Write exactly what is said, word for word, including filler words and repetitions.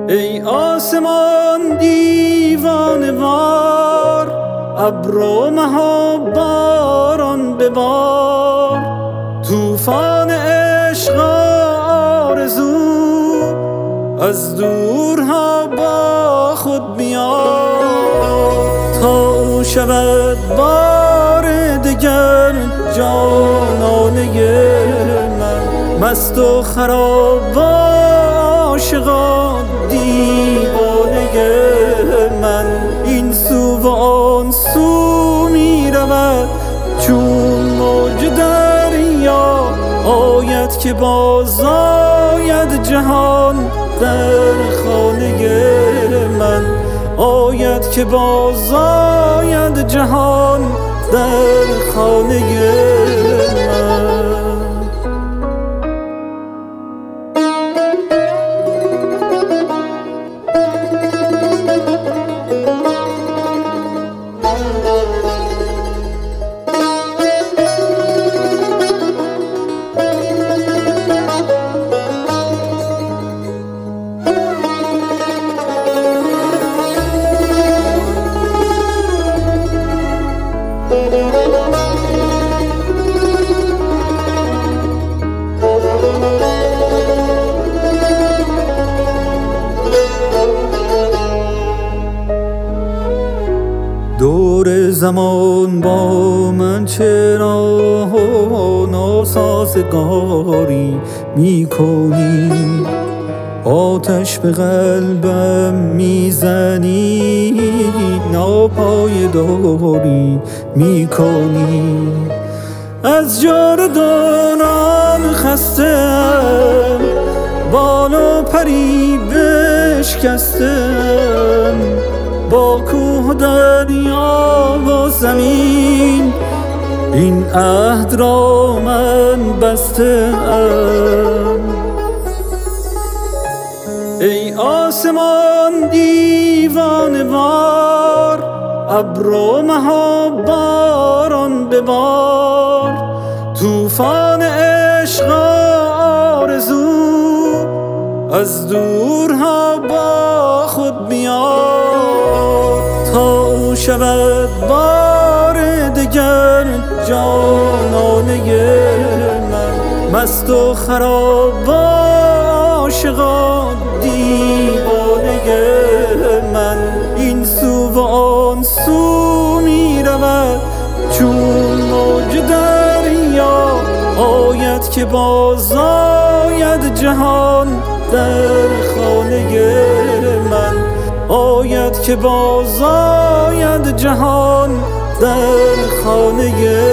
ای آسمان دیوانه وار، ابر و مه و باران ببار، طوفان عشق آرزو از دورها با خود بیار، تا او شود بار دگر جانانه من، مست و خراب و عاشقان دیوانه من. این سو و آن سو می رود چون موج دریا، آید که باز آید جهان در خانه من، آید که باز آید جهان در خانه من. دور زمان با من چرا ناسازگاری می کنی؟ آتش به قلبم میزنی، ناپایداری می کنی. از جاودانان خستم، بال و پری بشکستم، با کوه و دریا و زمین این عهد را من بسته‌ام. ای آسمان دیوانه وار، ابر و مه و باران ببار، طوفان عشق آرزو از دورها با خود بیار، تا او شود بار دگر جانانه من، مست و خراب و عاشقان دیوانه من. این سو و آن سو می رود چون موج دریا، آید که باز آید جهان در خانه من، آید که باز آید جهان در خانه